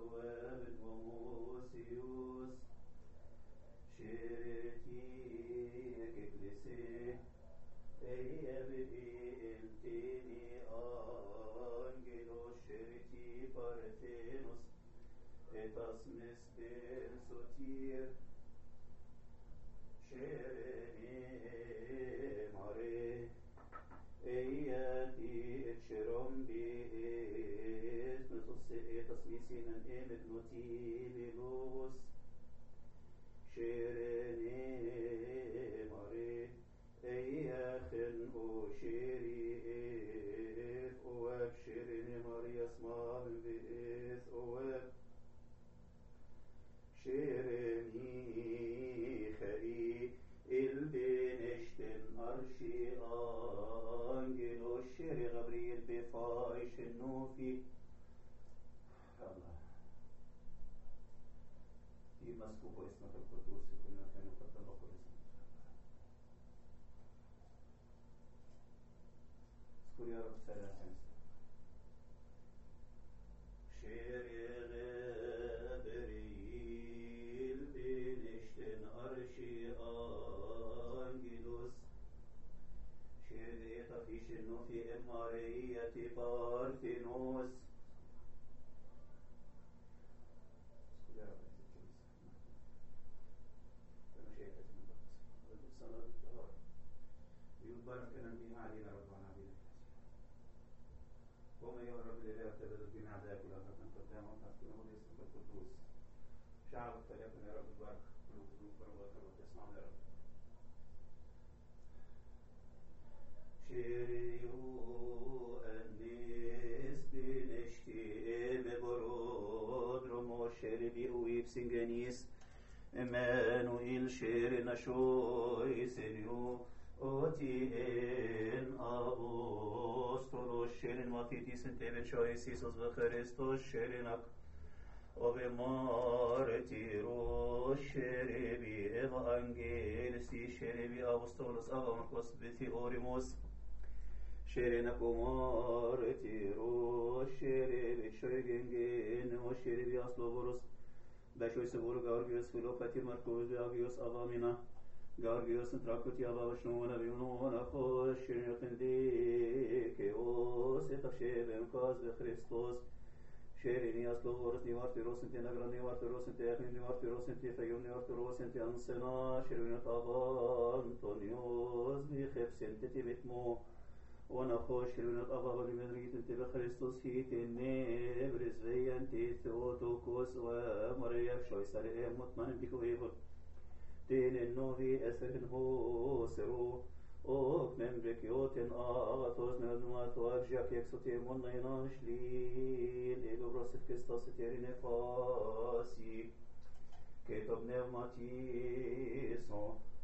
وابن وموسيوس شيرتي ككلسي اي بالتيني انجلو شيرتي بارثينوس اتاسمس بن سوتير شيرني ماري اياتي اتشرم بيس نتصي تصميسين الامد نوتي لوس شيرني ماري اياخن او شيري اف اواب شيرني ماري اسمع بيس اواب شيرني خري البنشتن أرشي أنجلو الشيري غبريل بفايش النوفي الله يمسكوك اسمك القدوس كل مكان قدم بقول اسمك اذكر يا رب سلام شيري غبريل بنشتن أرشي أنجلوس شيري تفيش النوفي إمارية بارثينوس يا رب يباركنا بما علينا ربنا بنا وما يا رب لا يعتبر بنا عذاب ولا فتن قدام وتسكن وليس القدوس شعبك فليكن يا رب بارك قلوب وربك وتسمعنا يا رب شيريو الناس بنشتي ببرود رمو شيربي ويبسنجانيس إمانوئيل شيرنا شوي سنيو أوتي إن أبوستولوس شيرن ماتيتي سنتين شوي سيسوس بخريستوس شيرنك وبمارتيرو شيربي إغا أنجيلسي شيربي أبوستولوس أغا مقلص بثيوريموس شيرنك ومارتيرو شيربي شويجنجين وشيربي أصلوبروس Большой собор Георгиос Филопати Маркус Георгиос Авамина Георгиос Тракути Авашнуна Вимнуна Хошинахенди Кеос Этавшевем Каз Христос Шерини Асловорос Нивартирос Инте Награн Нивартирос Инте Эхнин Нивартирос Инте Файон Нивартирос Инте Ансена Шеринат Авантониос Нихепс Инте Тибетмо ونخوش لنا الأبغى بمدرجة انت بخريستوس هيت النبرز في انت ثوتوكوس ومريا بشوي سريع مطمئن بكو ايبر تين النوفي اسرن هو سرو اوك نمبرك يوتن اغاثوز نغنوات وارجاك يكسوتي من نيناش ليل ايلو براسف كستاس تيري نفاسي كتب نغماتيسو